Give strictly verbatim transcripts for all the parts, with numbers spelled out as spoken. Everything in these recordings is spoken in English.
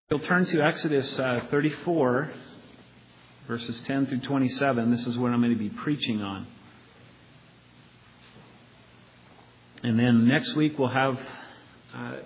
You'll turn to Exodus uh, thirty-four, verses ten through twenty-seven. This is what I'm going to be preaching on. And then next week we'll have uh,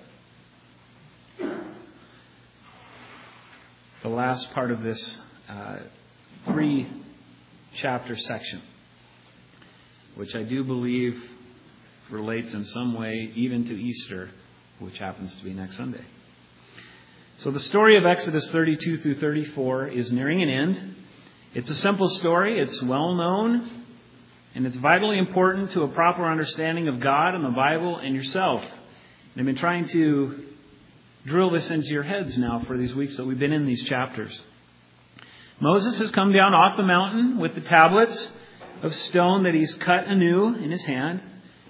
the last part of this uh, three-chapter section, which I do believe relates in some way even to Easter, which happens to be next Sunday. So the story of Exodus thirty-two through thirty-four is nearing an end. It's a simple story. It's well known. And it's vitally important to a proper understanding of God and the Bible and yourself. And I've been trying to drill this into your heads now for these weeks that we've been in these chapters. Moses has come down off the mountain with the tablets of stone that he's cut anew in his hand.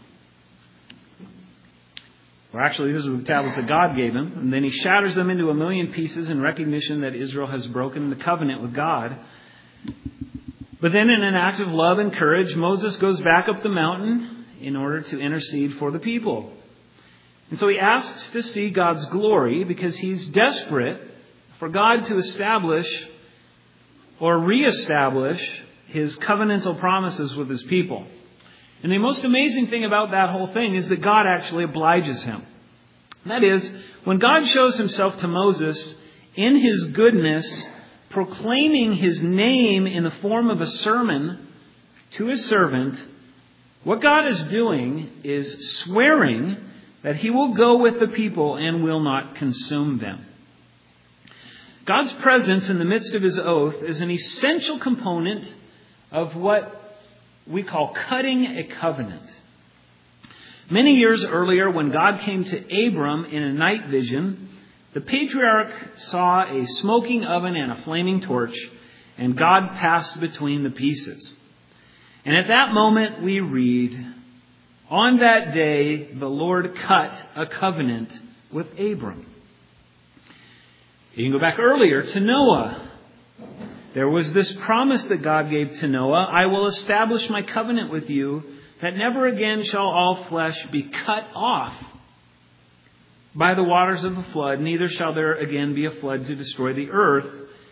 Or actually, these are the tablets that God gave him. And then he shatters them into a million pieces in recognition that Israel has broken the covenant with God. But then in an act of love and courage, Moses goes back up the mountain in order to intercede for the people. And so he asks to see God's glory because he's desperate for God to establish or reestablish his covenantal promises with his people. And the most amazing thing about that whole thing is that God actually obliges him. And that is, when God shows himself to Moses in his goodness, proclaiming his name in the form of a sermon to his servant, what God is doing is swearing that he will go with the people and will not consume them. God's presence in the midst of his oath is an essential component of what we call cutting a covenant. Many years earlier, when God came to Abram in a night vision, the patriarch saw a smoking oven and a flaming torch, and God passed between the pieces. And at that moment we read, "On that day the Lord cut a covenant with Abram." You can go back earlier to Noah. There was this promise that God gave to Noah, "I will establish my covenant with you, that never again shall all flesh be cut off by the waters of a flood, neither shall there again be a flood to destroy the earth."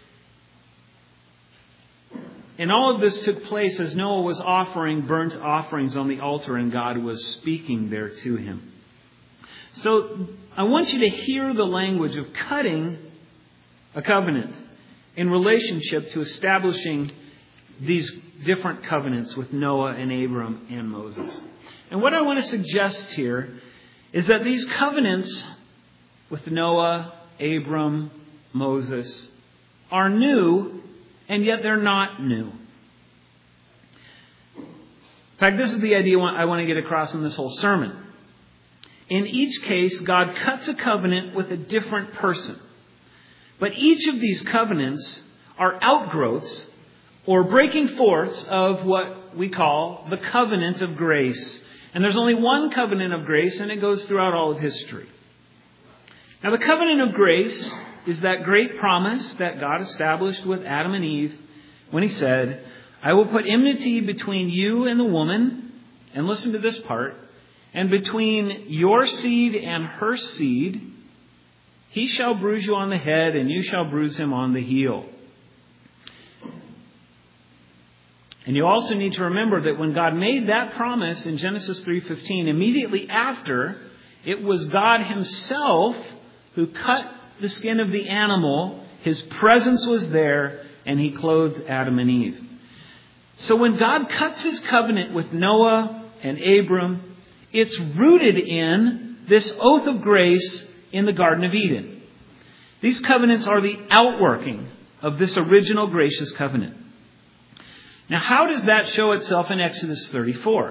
And all of this took place as Noah was offering burnt offerings on the altar, and God was speaking there to him. So I want you to hear the language of cutting a covenant in relationship to establishing these different covenants with Noah and Abram and Moses. And what I want to suggest here is that these covenants with Noah, Abram, Moses are new, and yet they're not new. In fact, this is the idea I want to get across in this whole sermon. In each case, God cuts a covenant with a different person. But each of these covenants are outgrowths or breaking forths of what we call the covenant of grace. And there's only one covenant of grace, and it goes throughout all of history. Now, the covenant of grace is that great promise that God established with Adam and Eve when he said, "I will put enmity between you and the woman," and listen to this part, "and between your seed and her seed. He shall bruise you on the head, and you shall bruise him on the heel." And you also need to remember that when God made that promise in Genesis three fifteen, immediately after, it was God himself who cut the skin of the animal. His presence was there, and he clothed Adam and Eve. So when God cuts his covenant with Noah and Abram, it's rooted in this oath of grace in the Garden of Eden. These covenants are the outworking of this original gracious covenant. Now, how does that show itself in Exodus thirty-four?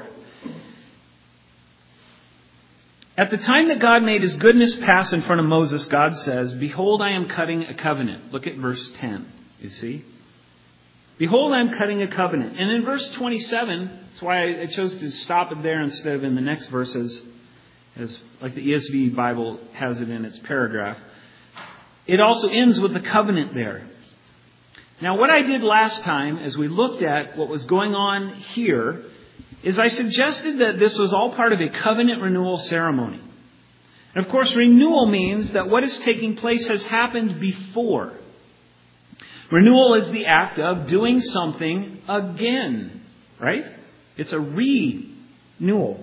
At the time that God made his goodness pass in front of Moses, God says, "Behold, I am cutting a covenant." Look at verse ten, you see. "Behold, I am cutting a covenant." And in verse twenty-seven, that's why I chose to stop it there instead of in the next verses, as like the E S V Bible has it in its paragraph. It also ends with the covenant there. Now, what I did last time as we looked at what was going on here is I suggested that this was all part of a covenant renewal ceremony. And of course, renewal means that what is taking place has happened before. Renewal is the act of doing something again, right? It's a renewal.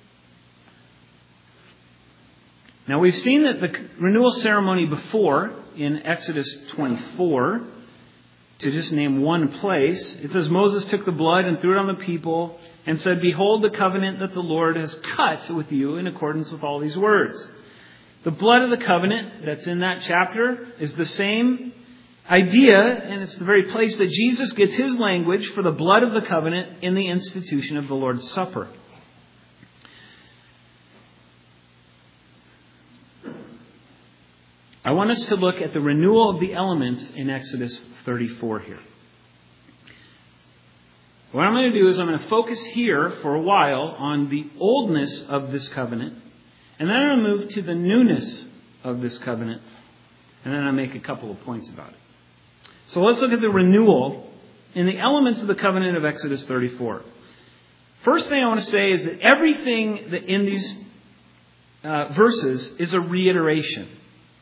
Now, we've seen that the renewal ceremony before in Exodus twenty-four, to just name one place. It says, Moses took the blood and threw it on the people and said, "Behold the covenant that the Lord has cut with you in accordance with all these words." The blood of the covenant that's in that chapter is the same idea, and it's the very place that Jesus gets his language for the blood of the covenant in the institution of the Lord's Supper. I want us to look at the renewal of the elements in Exodus thirty-four here. What I'm going to do is I'm going to focus here for a while on the oldness of this covenant, and then I'm going to move to the newness of this covenant, and then I'll make a couple of points about it. So let's look at the renewal in the elements of the covenant of Exodus thirty-four. First thing I want to say is that everything that in these uh, verses is a reiteration.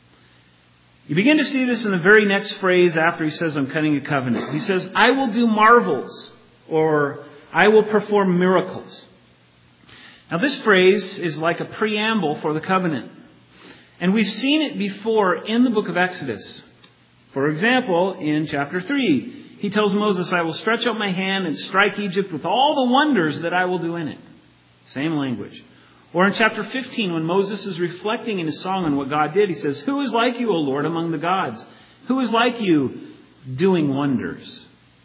You begin to see this in the very next phrase after he says, "I'm cutting a covenant." He says, "I will do marvels," or "I will perform miracles." Now this phrase is like a preamble for the covenant. And we've seen it before in the book of Exodus. For example, in chapter three, he tells Moses, "I will stretch out my hand and strike Egypt with all the wonders that I will do in it." Same language. Or in chapter fifteen, when Moses is reflecting in his song on what God did, he says, "Who is like you, O Lord, among the gods? Who is like you doing wonders?"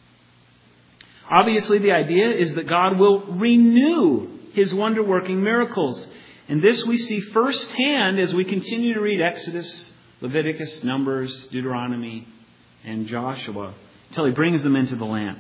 Obviously, the idea is that God will renew his wonder-working miracles. And this we see firsthand as we continue to read Exodus, Leviticus, Numbers, Deuteronomy, and Joshua, until he brings them into the land.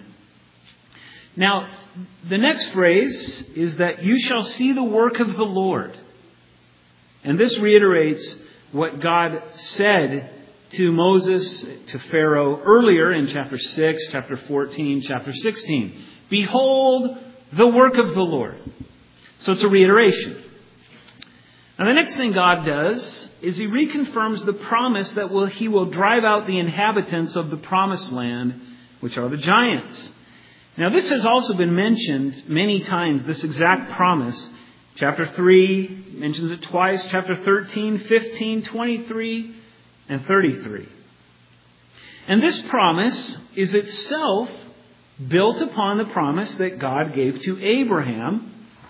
Now, the next phrase is that you shall see the work of the Lord. And this reiterates what God said to Moses, to Pharaoh, earlier in chapter six, chapter fourteen, chapter sixteen. "Behold the work of the Lord." So it's a reiteration. Now the next thing God does is he reconfirms the promise that will, he will drive out the inhabitants of the promised land, which are the giants. Now this has also been mentioned many times, this exact promise. Chapter three mentions it twice. Chapter thirteen, fifteen, twenty-three, and thirty-three. And this promise is itself built upon the promise that God gave to Abraham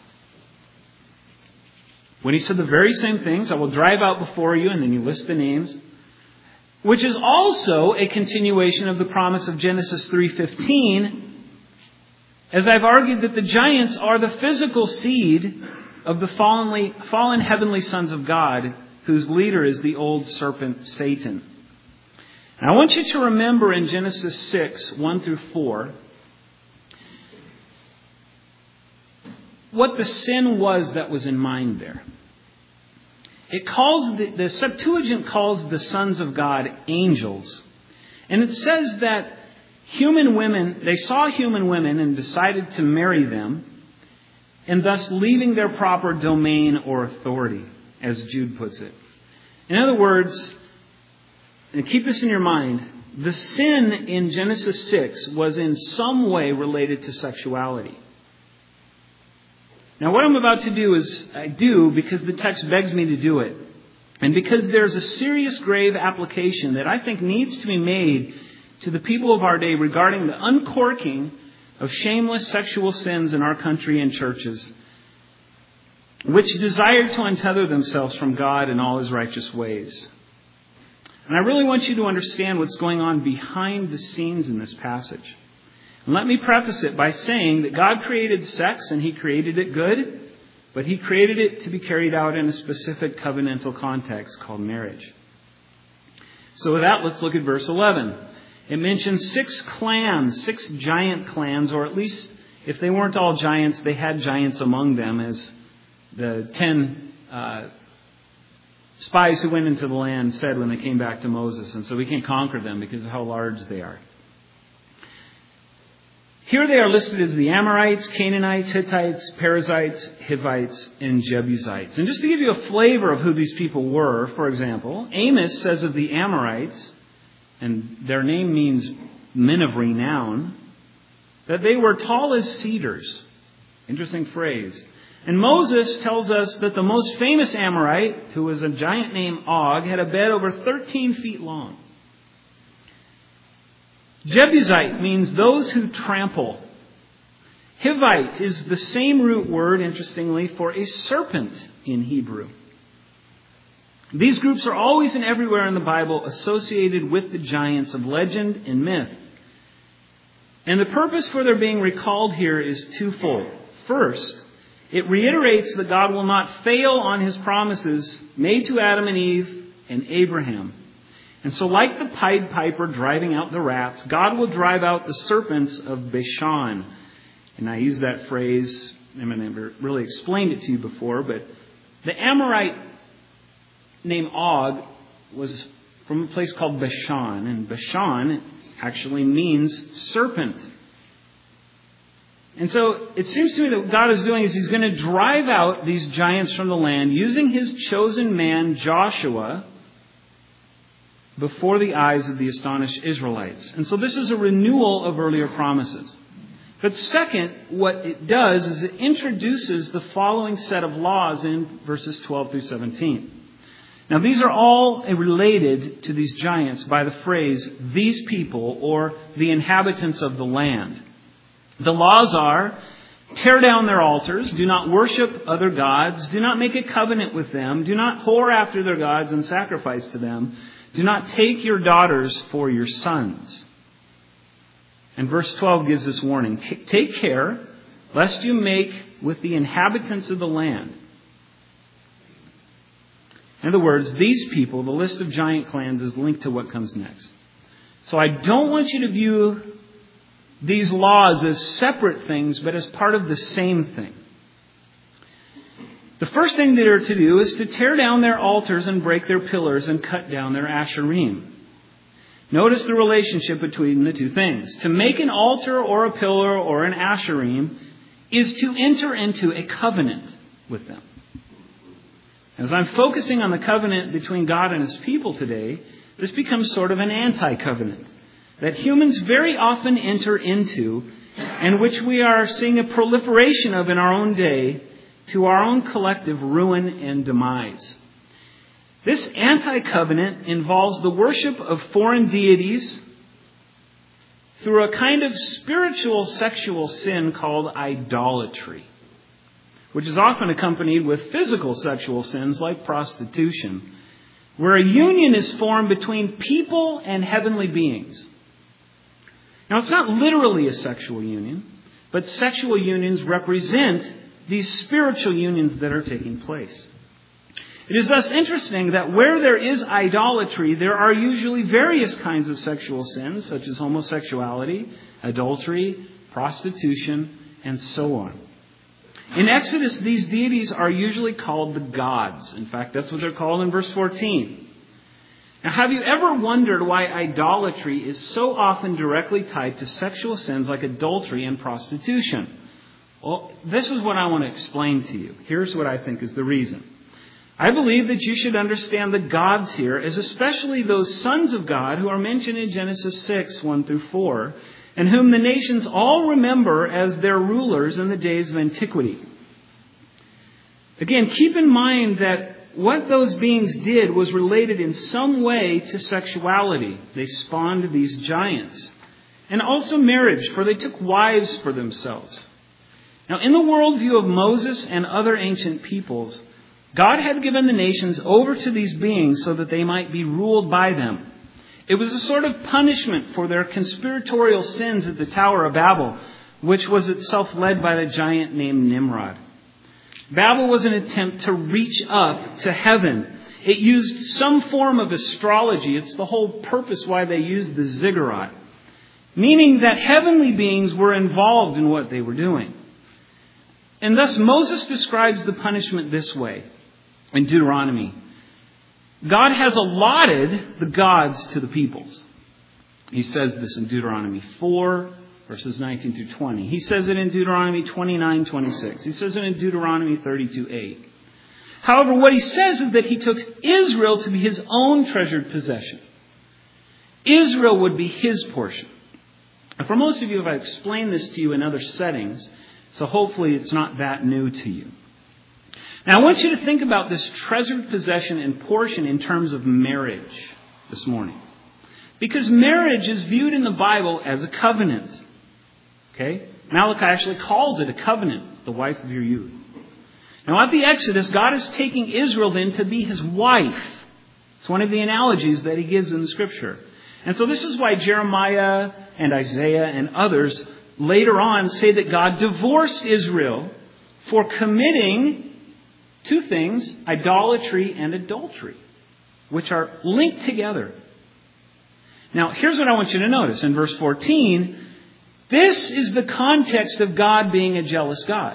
when he said the very same things. "I will drive out before you," and then you list the names, which is also a continuation of the promise of Genesis three fifteen, as I've argued that the giants are the physical seed of the fallen, fallen heavenly sons of God, whose leader is the old serpent Satan. And I want you to remember in Genesis six, one through four, what the sin was that was in mind there. It calls the, the Septuagint calls the sons of God angels. And it says that human women, they saw human women and decided to marry them, and thus leaving their proper domain or authority, as Jude puts it. In other words, and keep this in your mind, the sin in Genesis six was in some way related to sexuality. Now what I'm about to do is, I do because the text begs me to do it. And because there's a serious, grave application that I think needs to be made to the people of our day regarding the uncorking of shameless sexual sins in our country and churches, which desire to untether themselves from God and all his righteous ways. And I really want you to understand what's going on behind the scenes in this passage. And let me preface it by saying that God created sex and he created it good, but he created it to be carried out in a specific covenantal context called marriage. So with that, let's look at verse eleven. It mentions six clans, six giant clans, or at least if they weren't all giants, they had giants among them, as the ten uh, spies who went into the land said when they came back to Moses. And so we can't conquer them because of how large they are. Here they are listed as the Amorites, Canaanites, Hittites, Perizzites, Hivites, and Jebusites. And just to give you a flavor of who these people were, for example, Amos says of the Amorites, and their name means men of renown, that they were tall as cedars. Interesting phrase. And Moses tells us that the most famous Amorite, who was a giant named Og, had a bed over thirteen feet long. Jebusite means those who trample. Hivite is the same root word, interestingly, for a serpent in Hebrew. These groups are always and everywhere in the Bible associated with the giants of legend and myth. And the purpose for their being recalled here is twofold. First, it reiterates that God will not fail on His promises made to Adam and Eve and Abraham. And so like the Pied Piper driving out the rats, God will drive out the serpents of Bashan. And I use that phrase, I mean, I never really explained it to you before, but the Amorite named Og was from a place called Bashan. And Bashan actually means serpent. And so it seems to me that what God is doing is He's going to drive out these giants from the land using His chosen man Joshua before the eyes of the astonished Israelites. And so this is a renewal of earlier promises. But second, what it does is it introduces the following set of laws in verses twelve through seventeen. Now these are all related to these giants by the phrase, these people, or the inhabitants of the land. The laws are, tear down their altars, do not worship other gods, do not make a covenant with them, do not whore after their gods and sacrifice to them, do not take your daughters for your sons. And verse twelve gives this warning. Take care lest you make with the inhabitants of the land. In other words, these people, the list of giant clans, is linked to what comes next. So I don't want you to view these laws as separate things, but as part of the same thing. The first thing they are to do is to tear down their altars and break their pillars and cut down their asherim. Notice the relationship between the two things. To make an altar or a pillar or an asherim is to enter into a covenant with them. As I'm focusing on the covenant between God and His people today, this becomes sort of an anti-covenant that humans very often enter into, and which we are seeing a proliferation of in our own day, to our own collective ruin and demise. This anti-covenant involves the worship of foreign deities through a kind of spiritual sexual sin called idolatry, which is often accompanied with physical sexual sins like prostitution, where a union is formed between people and heavenly beings. Now, it's not literally a sexual union, but sexual unions represent these spiritual unions that are taking place. It is thus interesting that where there is idolatry, there are usually various kinds of sexual sins, such as homosexuality, adultery, prostitution, and so on. In Exodus, these deities are usually called the gods. In fact, that's what they're called in verse fourteen. Now, have you ever wondered why idolatry is so often directly tied to sexual sins like adultery and prostitution? Well, this is what I want to explain to you. Here's what I think is the reason. I believe that you should understand the gods here as especially those sons of God who are mentioned in Genesis six, one through four, and whom the nations all remember as their rulers in the days of antiquity. Again, keep in mind that what those beings did was related in some way to sexuality. They spawned these giants. And also marriage, for they took wives for themselves. Now, in the worldview of Moses and other ancient peoples, God had given the nations over to these beings so that they might be ruled by them. It was a sort of punishment for their conspiratorial sins at the Tower of Babel, which was itself led by the giant named Nimrod. Babel was an attempt to reach up to heaven. It used some form of astrology. It's the whole purpose why they used the ziggurat, meaning that heavenly beings were involved in what they were doing. And thus Moses describes the punishment this way in Deuteronomy. God has allotted the gods to the peoples. He says this in Deuteronomy four, verses nineteen through twenty. He says it in Deuteronomy twenty-nine twenty-six. He says it in Deuteronomy thirty-two eight. However, what he says is that he took Israel to be his own treasured possession. Israel would be his portion. And for most of you, I've explained this to you in other settings, so hopefully it's not that new to you. Now, I want you to think about this treasured possession and portion in terms of marriage this morning. Because marriage is viewed in the Bible as a covenant. Okay? Malachi actually calls it a covenant, the wife of your youth. Now, at the Exodus, God is taking Israel then to be his wife. It's one of the analogies that he gives in the Scripture. And so this is why Jeremiah and Isaiah and others later on say that God divorced Israel for committing two things, idolatry and adultery, which are linked together. Now, here's what I want you to notice. In verse fourteen, this is the context of God being a jealous God.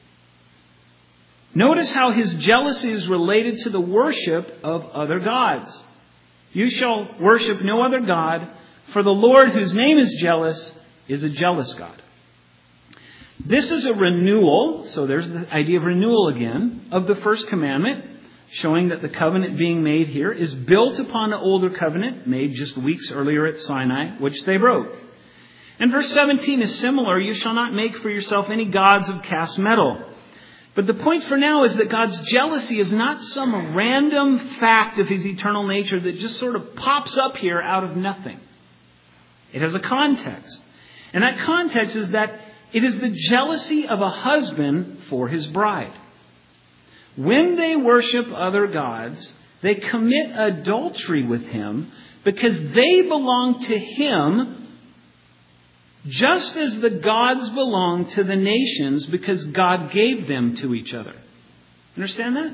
Notice how his jealousy is related to the worship of other gods. You shall worship no other God, for the Lord, whose name is jealous, is a jealous God. This is a renewal, so there's the idea of renewal again, of the first commandment, showing that the covenant being made here is built upon an older covenant made just weeks earlier at Sinai, which they broke. And verse seventeen is similar. You shall not make for yourself any gods of cast metal. But the point for now is that God's jealousy is not some random fact of his eternal nature that just sort of pops up here out of nothing. It has a context. And that context is that it is the jealousy of a husband for his bride. When they worship other gods, they commit adultery with him because they belong to him just as the gods belong to the nations because God gave them to each other. Understand that?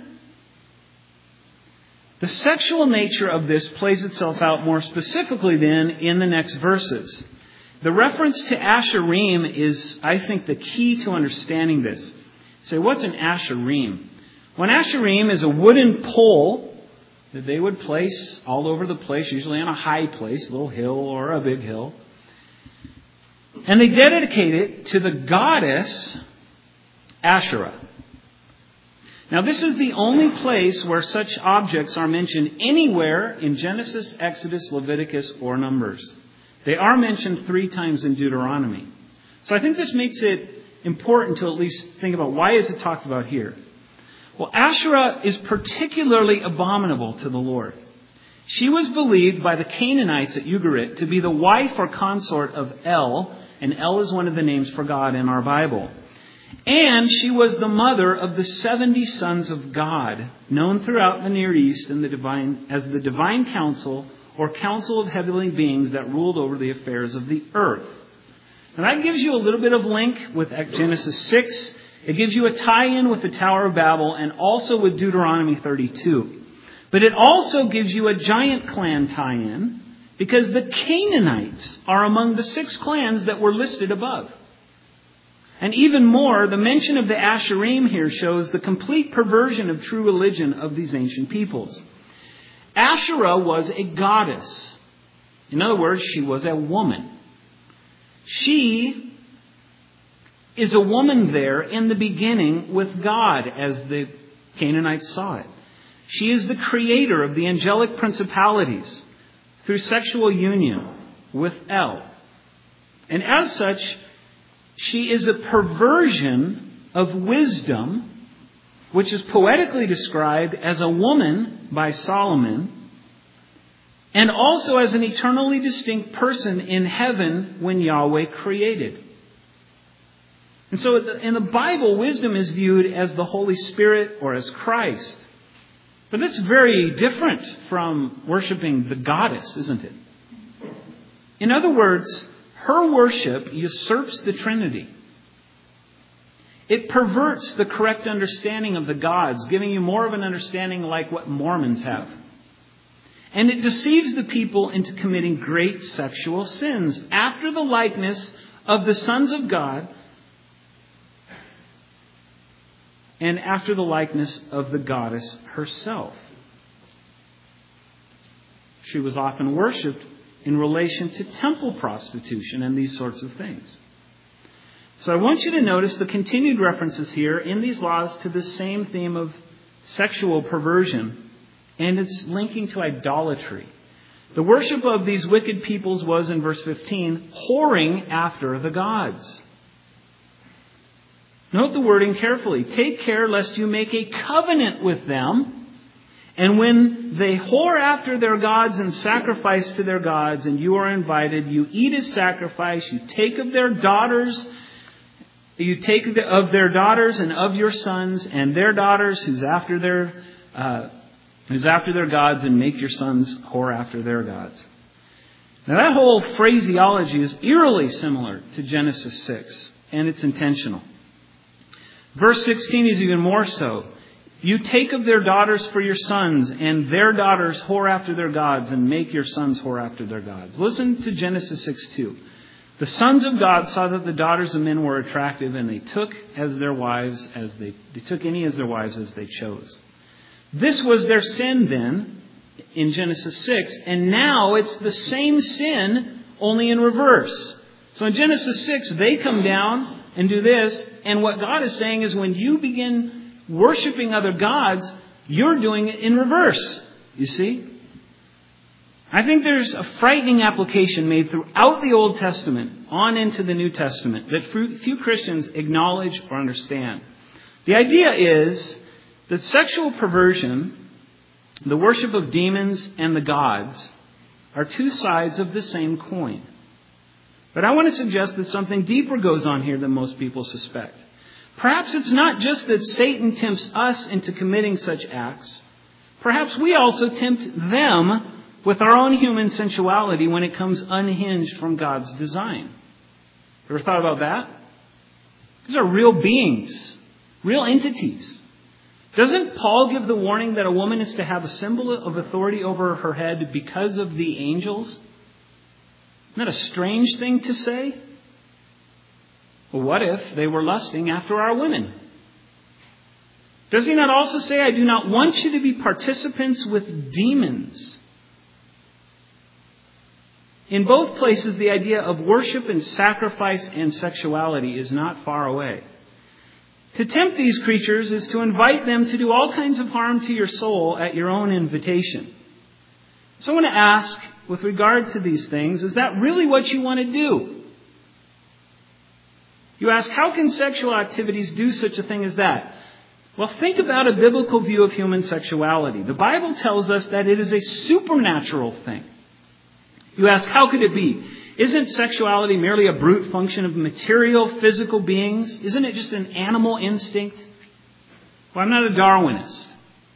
The sexual nature of this plays itself out more specifically then in the next verses. The reference to Asherim is, I think, the key to understanding this. You say, what's an Asherim? Well, an Asherim is a wooden pole that they would place all over the place, usually on a high place, a little hill or a big hill. And they dedicate it to the goddess Asherah. Now, this is the only place where such objects are mentioned anywhere in Genesis, Exodus, Leviticus, or Numbers. They are mentioned three times in Deuteronomy. So I think this makes it important to at least think about why is it talked about here. Well, Asherah is particularly abominable to the Lord. She was believed by the Canaanites at Ugarit to be the wife or consort of El, and El is one of the names for God in our Bible. And she was the mother of the seventy sons of God, known throughout the Near East in the divine, as the divine council or council of heavenly beings that ruled over the affairs of the earth. And that gives you a little bit of link with Genesis six. It gives you a tie-in with the Tower of Babel and also with Deuteronomy thirty-two. But it also gives you a giant clan tie-in because the Canaanites are among the six clans that were listed above. And even more, the mention of the Asherim here shows the complete perversion of true religion of these ancient peoples. Asherah was a goddess. In other words, she was a woman. She is a woman there in the beginning with God, as the Canaanites saw it. She is the creator of the angelic principalities through sexual union with El. And as such, she is a perversion of wisdom, which is poetically described as a woman by Solomon, and also as an eternally distinct person in heaven when Yahweh created. And so in the Bible, wisdom is viewed as the Holy Spirit or as Christ. But that's very different from worshiping the goddess, isn't it? In other words, her worship usurps the Trinity. It perverts the correct understanding of the gods, giving you more of an understanding like what Mormons have. And it deceives the people into committing great sexual sins after the likeness of the sons of God and after the likeness of the goddess herself. She was often worshipped in relation to temple prostitution and these sorts of things. So I want you to notice the continued references here in these laws to the same theme of sexual perversion, and it's linking to idolatry. The worship of these wicked peoples was, in verse fifteen, whoring after the gods. Note the wording carefully. Take care lest you make a covenant with them, and when they whore after their gods and sacrifice to their gods, and you are invited, you eat a sacrifice, you take of their daughters, you take of their daughters and of your sons and their daughters, who's after their uh, who's after their gods, and make your sons whore after their gods. Now that whole phraseology is eerily similar to Genesis six, and it's intentional. Verse sixteen is even more so. You take of their daughters for your sons, and their daughters whore after their gods, and make your sons whore after their gods. Listen to Genesis six two. The sons of God saw that the daughters of men were attractive, and they took as their wives as they, they took any as their wives as they chose. This was their sin then in Genesis six, and now it's the same sin, only in reverse. So in Genesis six, they come down and do this, and what God is saying is when you begin worshiping other gods, you're doing it in reverse. You see? I think there's a frightening application made throughout the Old Testament on into the New Testament that few Christians acknowledge or understand. The idea is that sexual perversion, the worship of demons and the gods, are two sides of the same coin. But I want to suggest that something deeper goes on here than most people suspect. Perhaps it's not just that Satan tempts us into committing such acts. Perhaps we also tempt them with our own human sensuality when it comes unhinged from God's design. Ever thought about that? These are real beings, real entities. Doesn't Paul give the warning that a woman is to have a symbol of authority over her head because of the angels? Isn't that a strange thing to say? Well, what if they were lusting after our women? Does he not also say, I do not want you to be participants with demons? In both places, the idea of worship and sacrifice and sexuality is not far away. To tempt these creatures is to invite them to do all kinds of harm to your soul at your own invitation. So I want to ask, with regard to these things, is that really what you want to do? You ask, how can sexual activities do such a thing as that? Well, think about a biblical view of human sexuality. The Bible tells us that it is a supernatural thing. You ask, how could it be? Isn't sexuality merely a brute function of material, physical beings? Isn't it just an animal instinct? Well, I'm not a Darwinist.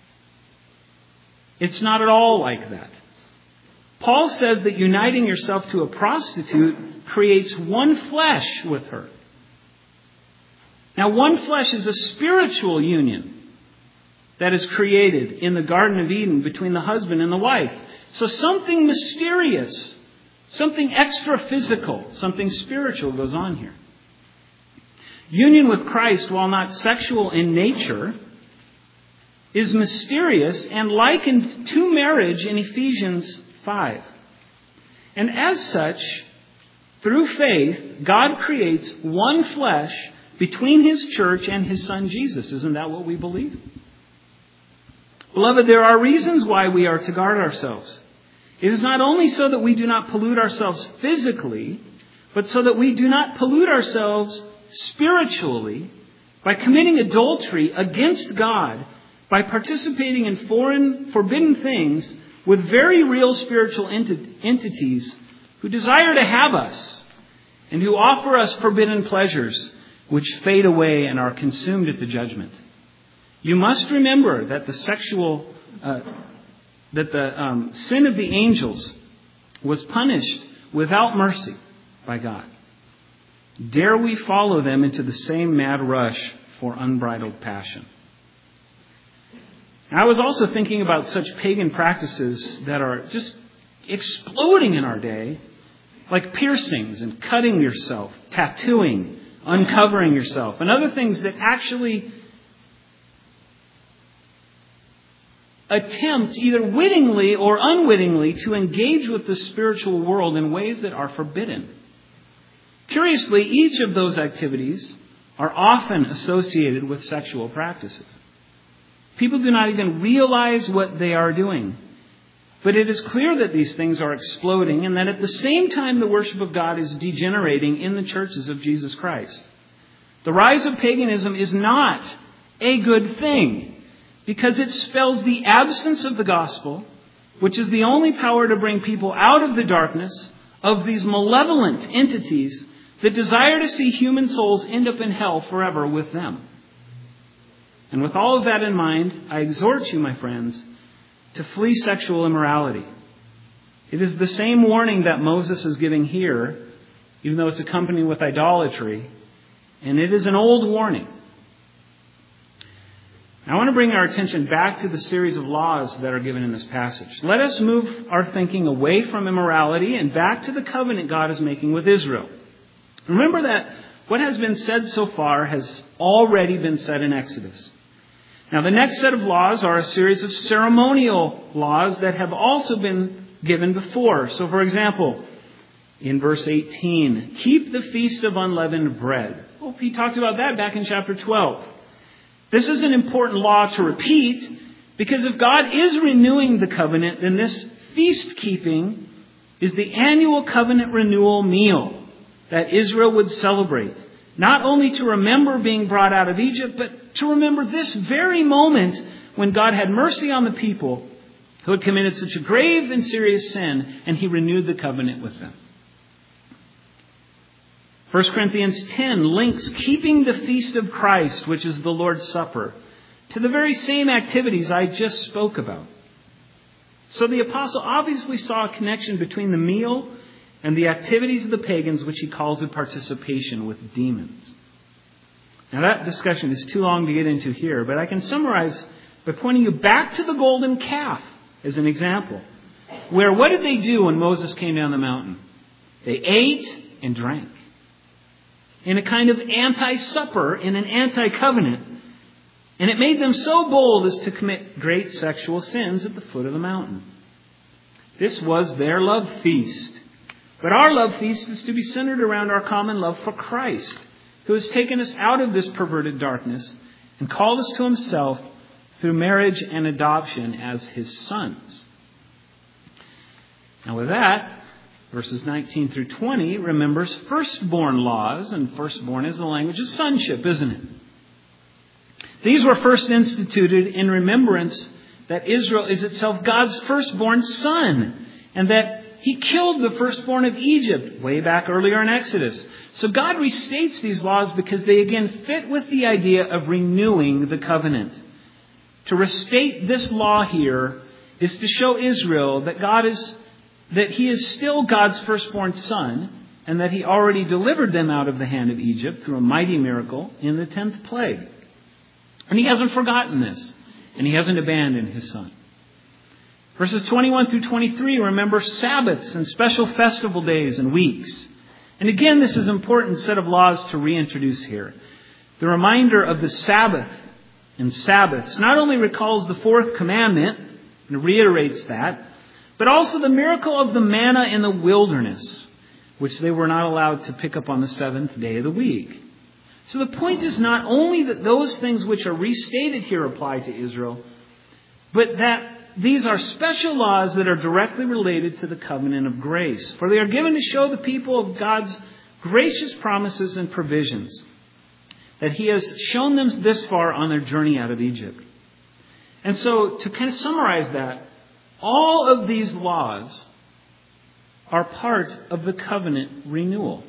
It's not at all like that. Paul says that uniting yourself to a prostitute creates one flesh with her. Now, one flesh is a spiritual union that is created in the Garden of Eden between the husband and the wife. So something mysterious, something extra-physical, something spiritual goes on here. Union with Christ, while not sexual in nature, is mysterious and likened to marriage in Ephesians five. And as such, through faith, God creates one flesh between His church and His Son Jesus. Isn't that what we believe? Beloved, there are reasons why we are to guard ourselves. It is not only so that we do not pollute ourselves physically, but so that we do not pollute ourselves spiritually by committing adultery against God, by participating in foreign, forbidden things with very real spiritual enti- entities who desire to have us and who offer us forbidden pleasures which fade away and are consumed at the judgment. You must remember that the sexual, uh, that the um, sin of the angels was punished without mercy by God. Dare we follow them into the same mad rush for unbridled passion? I was also thinking about such pagan practices that are just exploding in our day, like piercings and cutting yourself, tattooing, uncovering yourself, and other things that actually attempt, either wittingly or unwittingly, to engage with the spiritual world in ways that are forbidden. Curiously, each of those activities are often associated with sexual practices. People do not even realize what they are doing. But it is clear that these things are exploding and that at the same time the worship of God is degenerating in the churches of Jesus Christ. The rise of paganism is not a good thing because it spells the absence of the gospel, which is the only power to bring people out of the darkness of these malevolent entities that desire to see human souls end up in hell forever with them. And with all of that in mind, I exhort you, my friends, to flee sexual immorality. It is the same warning that Moses is giving here, even though it's accompanied with idolatry. And it is an old warning. I want to bring our attention back to the series of laws that are given in this passage. Let us move our thinking away from immorality and back to the covenant God is making with Israel. Remember that what has been said so far has already been said in Exodus. Now, the next set of laws are a series of ceremonial laws that have also been given before. So, for example, in verse eighteen, keep the feast of unleavened bread. Well, he talked about that back in chapter twelve. This is an important law to repeat because if God is renewing the covenant, then this feast keeping is the annual covenant renewal meal that Israel would celebrate. Not only to remember being brought out of Egypt, but to remember this very moment when God had mercy on the people who had committed such a grave and serious sin, and he renewed the covenant with them. First Corinthians ten links keeping the feast of Christ, which is the Lord's Supper, to the very same activities I just spoke about. So the apostle obviously saw a connection between the meal and the activities of the pagans, which he calls a participation with demons. Now that discussion is too long to get into here, but I can summarize by pointing you back to the golden calf as an example. Where what did they do when Moses came down the mountain? They ate and drank. In a kind of anti-supper, in an anti-covenant. And it made them so bold as to commit great sexual sins at the foot of the mountain. This was their love feast. But our love feast is to be centered around our common love for Christ, who has taken us out of this perverted darkness and called us to himself through marriage and adoption as his sons. Now with that, verses nineteen through twenty remembers firstborn laws, and firstborn is the language of sonship, isn't it? These were first instituted in remembrance that Israel is itself God's firstborn son, and that he killed the firstborn of Egypt way back earlier in Exodus. So God restates these laws because they again fit with the idea of renewing the covenant. To restate this law here is to show Israel that God is, that he is still God's firstborn son, and that he already delivered them out of the hand of Egypt through a mighty miracle in the tenth plague. And he hasn't forgotten this, and he hasn't abandoned his son. Verses twenty-one through twenty-three remember Sabbaths and special festival days and weeks. And again, this is an important set of laws to reintroduce here. The reminder of the Sabbath and Sabbaths not only recalls the fourth commandment and reiterates that, but also the miracle of the manna in the wilderness, which they were not allowed to pick up on the seventh day of the week. So the point is not only that those things which are restated here apply to Israel, but that these are special laws that are directly related to the covenant of grace. For they are given to show the people of God's gracious promises and provisions, that he has shown them this far on their journey out of Egypt. And so to kind of summarize that, all of these laws are part of the covenant renewal.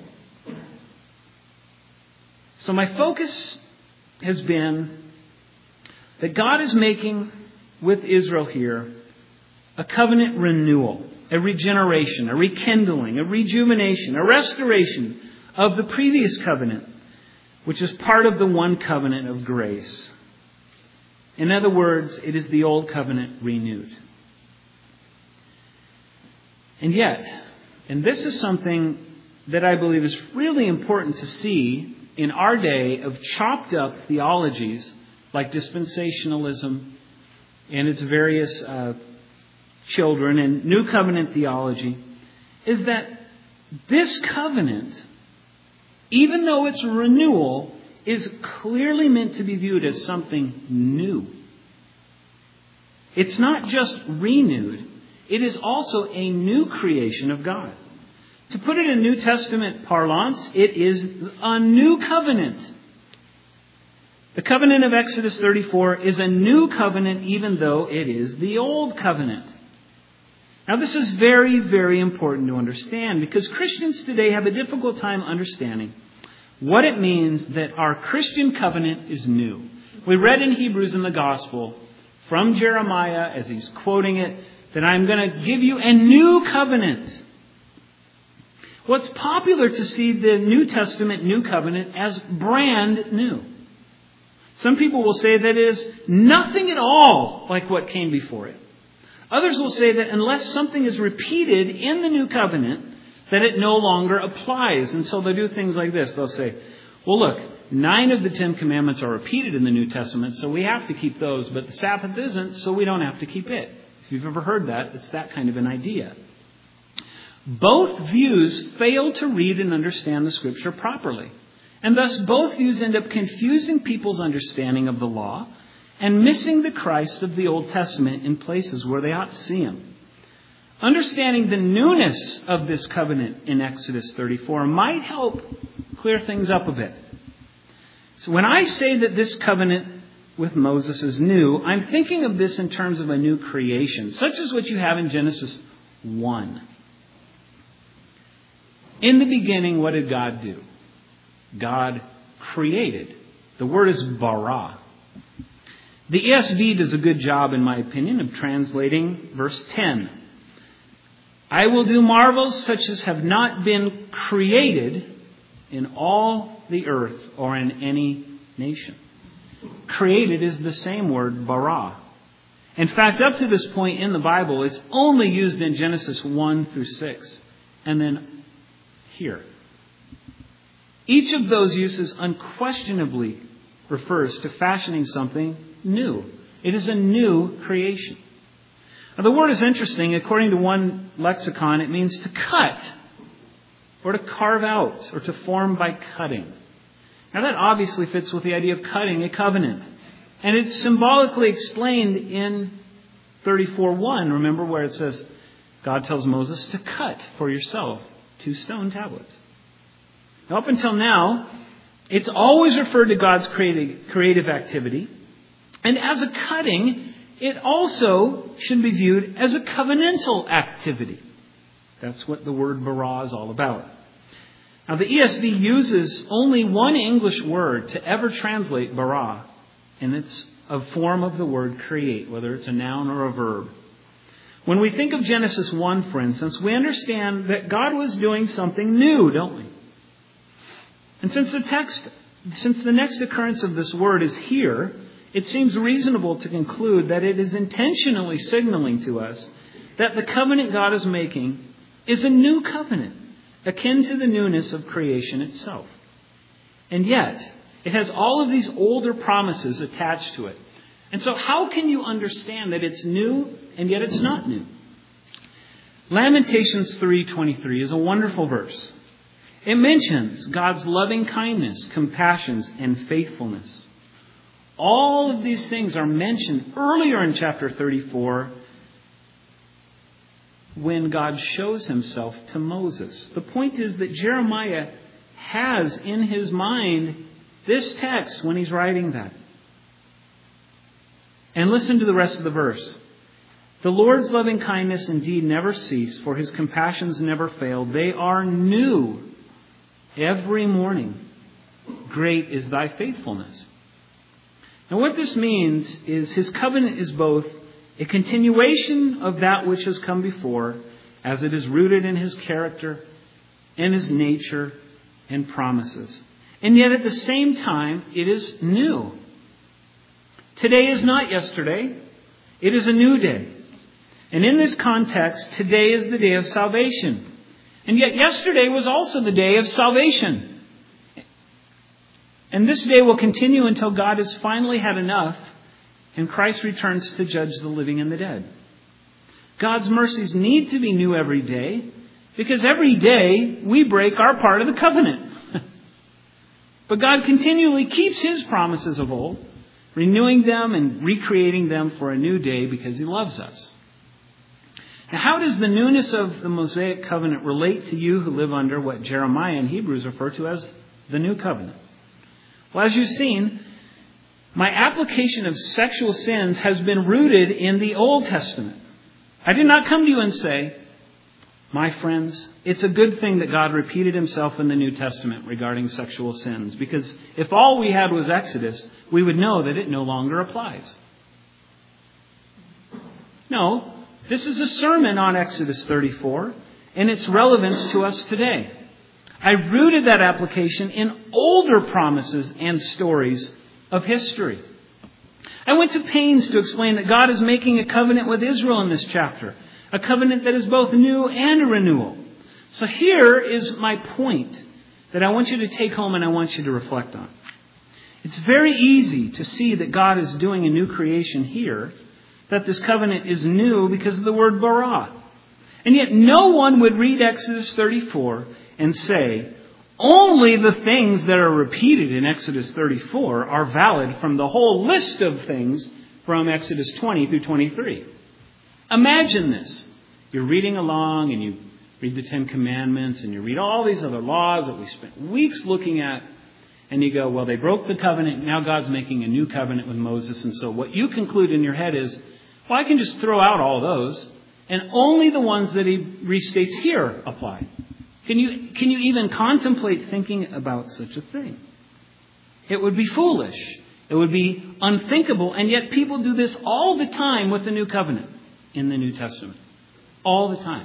So my focus has been that God is making with Israel here a covenant renewal, a regeneration, a rekindling, a rejuvenation, a restoration of the previous covenant, which is part of the one covenant of grace. In other words, it is the old covenant renewed. And yet, and this is something that I believe is really important to see in our day of chopped up theologies like dispensationalism and its various uh, children and new covenant theology, is that this covenant even though its renewal is clearly meant to be viewed as something new. It's not just renewed, it is also a new creation of God. To put it in New Testament parlance, it is a new covenant. The covenant of Exodus thirty-four is a new covenant even though it is the old covenant. Now this is very, very important to understand because Christians today have a difficult time understanding what it means that our Christian covenant is new. We read in Hebrews in the Gospel from Jeremiah as he's quoting it that I'm going to give you a new covenant. Well, it's popular to see the New Testament New Covenant as brand new. Some people will say that it is nothing at all like what came before it. Others will say that unless something is repeated in the New Covenant, that it no longer applies. And so they'll do things like this. They'll say, well, look, nine of the Ten Commandments are repeated in the New Testament, so we have to keep those, but the Sabbath isn't, so we don't have to keep it. If you've ever heard that, it's that kind of an idea. Both views fail to read and understand the Scripture properly. And thus both views end up confusing people's understanding of the law and missing the Christ of the Old Testament in places where they ought to see Him. Understanding the newness of this covenant in Exodus thirty-four might help clear things up a bit. So when I say that this covenant with Moses is new, I'm thinking of this in terms of a new creation, such as what you have in Genesis one. In the beginning, what did God do? God created. The word is bara. The E S V does a good job, in my opinion, of translating verse ten. I will do marvels such as have not been created in all the earth or in any nation. Created is the same word, bara. In fact, up to this point in the Bible, it's only used in Genesis one through six. And then here. Each of those uses unquestionably refers to fashioning something new. It is a new creation. Now, the word is interesting. According to one lexicon, it means to cut or to carve out or to form by cutting. Now, that obviously fits with the idea of cutting a covenant. And it's symbolically explained in thirty-four one. Remember where it says, God tells Moses to cut for yourself two stone tablets. Now, up until now, it's always referred to God's creative, creative activity. And as a cutting, it also should be viewed as a covenantal activity. That's what the word bara is all about. Now, the E S V uses only one English word to ever translate bara, and it's a form of the word create, whether it's a noun or a verb. When we think of Genesis one, for instance, we understand that God was doing something new, don't we? And since the text, since the next occurrence of this word is here, it seems reasonable to conclude that it is intentionally signaling to us that the covenant God is making is a new covenant, akin to the newness of creation itself. And yet, it has all of these older promises attached to it. And so how can you understand that it's new and yet it's not new? Lamentations three twenty-three is a wonderful verse. It mentions God's loving kindness, compassions, and faithfulness. All of these things are mentioned earlier in chapter thirty-four when God shows Himself to Moses. The point is that Jeremiah has in his mind this text when he's writing that. And listen to the rest of the verse. The Lord's loving kindness indeed never cease, for His compassions never fail. They are new every morning. Great is thy faithfulness. Now what this means is His covenant is both a continuation of that which has come before, as it is rooted in His character, in His nature, and promises. And yet at the same time, it is new. Today is not yesterday. It is a new day. And in this context, today is the day of salvation. And yet yesterday was also the day of salvation. And this day will continue until God has finally had enough and Christ returns to judge the living and the dead. God's mercies need to be new every day because every day we break our part of the covenant. But God continually keeps His promises of old, renewing them and recreating them for a new day because He loves us. Now, how does the newness of the Mosaic covenant relate to you who live under what Jeremiah and Hebrews refer to as the new covenant? Well, as you've seen, my application of sexual sins has been rooted in the Old Testament. I did not come to you and say, my friends, it's a good thing that God repeated Himself in the New Testament regarding sexual sins, because if all we had was Exodus, we would know that it no longer applies. No, this is a sermon on Exodus thirty-four and its relevance to us today. I rooted that application in older promises and stories of history. I went to pains to explain that God is making a covenant with Israel in this chapter, a covenant that is both new and a renewal. So here is my point that I want you to take home and I want you to reflect on. It's very easy to see that God is doing a new creation here, that this covenant is new because of the word bara. And yet no one would read Exodus thirty-four and say, only the things that are repeated in Exodus thirty-four are valid from the whole list of things from Exodus twenty through twenty-three. Imagine this. You're reading along and you read the Ten Commandments and you read all these other laws that we spent weeks looking at, and you go, well, they broke the covenant. Now God's making a new covenant with Moses. And so what you conclude in your head is, well, I can just throw out all those and only the ones that He restates here apply. Can you, can you even contemplate thinking about such a thing? It would be foolish. It would be unthinkable. And yet people do this all the time with the new covenant in the New Testament. All the time.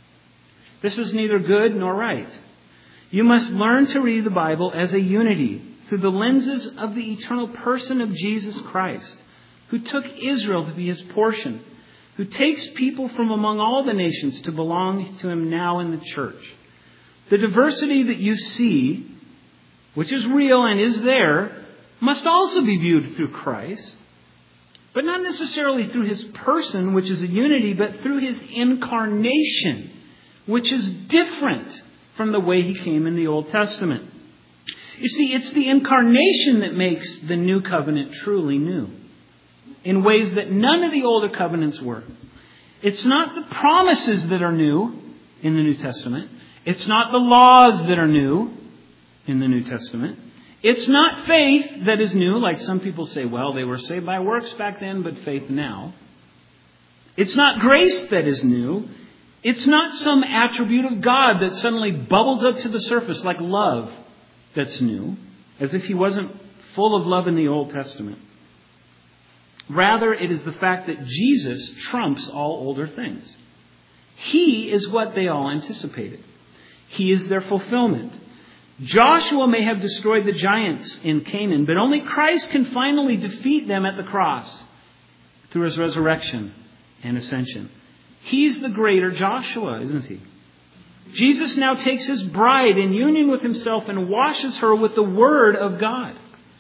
This is neither good nor right. You must learn to read the Bible as a unity through the lenses of the eternal person of Jesus Christ, who took Israel to be His portion, who takes people from among all the nations to belong to Him now in the church. The diversity that you see, which is real and is there, must also be viewed through Christ, but not necessarily through His person, which is a unity, but through His incarnation, which is different from the way He came in the Old Testament. You see, it's the incarnation that makes the new covenant truly new, in ways that none of the older covenants were. It's not the promises that are new in the New Testament. It's not the laws that are new in the New Testament. It's not faith that is new, like some people say, well, they were saved by works back then, but faith now. It's not grace that is new. It's not some attribute of God that suddenly bubbles up to the surface like love that's new, as if He wasn't full of love in the Old Testament. Rather, it is the fact that Jesus trumps all older things. He is what they all anticipated. He is their fulfillment. Joshua may have destroyed the giants in Canaan, but only Christ can finally defeat them at the cross through His resurrection and ascension. He's the greater Joshua, isn't He? Jesus now takes His bride in union with Himself and washes her with the Word of God.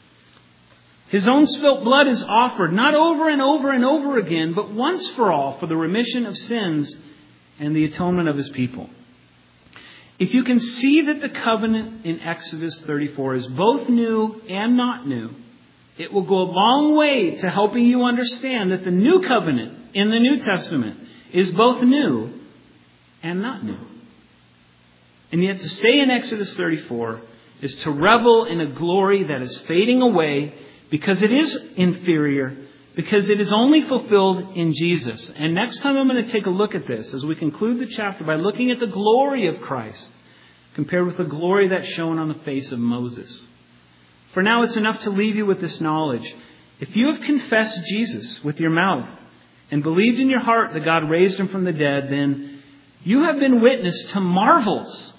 His own spilt blood is offered, not over and over and over again, but once for all for the remission of sins and the atonement of His people. If you can see that the covenant in Exodus thirty-four is both new and not new, it will go a long way to helping you understand that the new covenant in the New Testament is both new and not new. And yet to stay in Exodus thirty-four is to revel in a glory that is fading away because it is inferior, because it is only fulfilled in Jesus. And next time I'm going to take a look at this as we conclude the chapter by looking at the glory of Christ compared with the glory that's shown on the face of Moses. For now, it's enough to leave you with this knowledge. If you have confessed Jesus with your mouth and believed in your heart that God raised Him from the dead, then you have been witness to marvels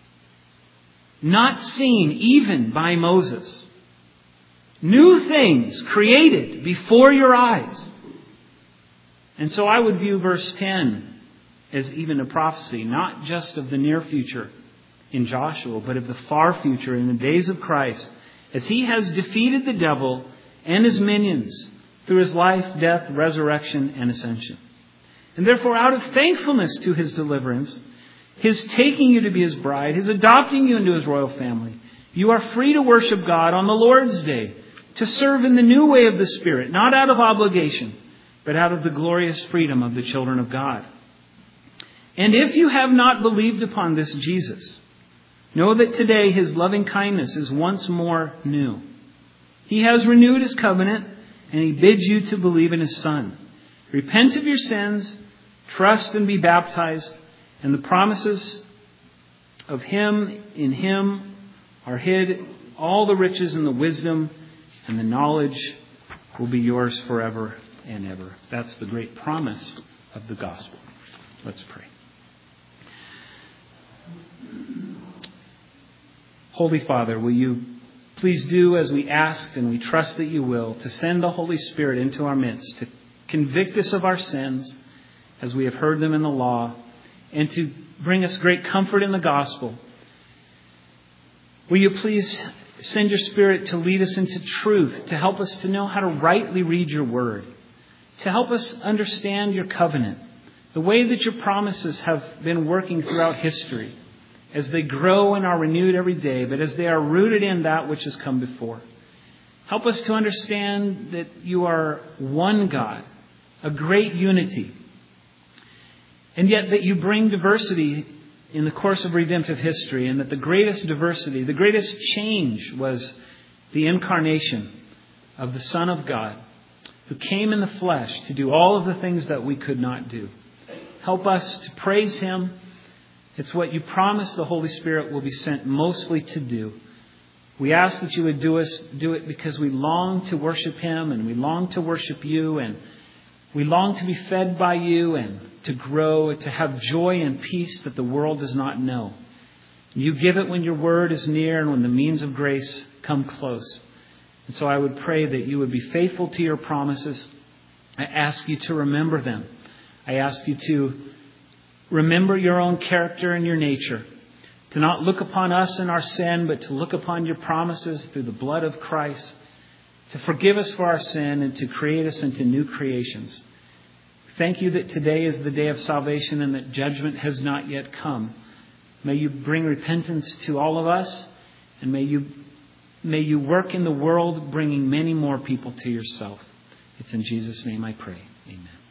not seen even by Moses. New things created before your eyes. And so I would view verse ten as even a prophecy, not just of the near future in Joshua, but of the far future in the days of Christ, as He has defeated the devil and his minions through His life, death, resurrection, and ascension. And therefore, out of thankfulness to His deliverance, His taking you to be His bride, His adopting you into His royal family, You are free to worship God on the Lord's Day, to serve in the new way of the Spirit, not out of obligation, but out of the glorious freedom of the children of God. And if you have not believed upon this Jesus, know that today His loving kindness is once more new. He has renewed His covenant, and He bids you to believe in His Son. Repent of your sins, trust and be baptized, and the promises of Him in Him are hid. All the riches and the wisdom and the knowledge will be yours forever and ever. That's the great promise of the gospel. Let's pray. Holy Father, will you please do as we asked, and we trust that you will, to send the Holy Spirit into our midst, to convict us of our sins as we have heard them in the law, and to bring us great comfort in the gospel. Will you please send your Spirit to lead us into truth, to help us to know how to rightly read your word, to help us understand your covenant, the way that your promises have been working throughout history, as they grow and are renewed every day, but as they are rooted in that which has come before. Help us to understand that you are one God, a great unity, and yet that you bring diversity in the course of redemptive history, and that the greatest diversity, the greatest change was the incarnation of the Son of God, who came in the flesh to do all of the things that we could not do. Help us to praise Him. It's what you promised the Holy Spirit will be sent mostly to do. We ask that you would do us do it because we long to worship Him, and we long to worship you, and we long to be fed by you and to grow, to have joy and peace that the world does not know. You give it when your word is near and when the means of grace come close. And so I would pray that you would be faithful to your promises. I ask you to remember them. I ask you to remember your own character and your nature, to not look upon us and our sin, but to look upon your promises through the blood of Christ, to forgive us for our sin and to create us into new creations. Thank you that today is the day of salvation and that judgment has not yet come. May you bring repentance to all of us, and may you, may you work in the world bringing many more people to yourself. It's in Jesus' name I pray. Amen.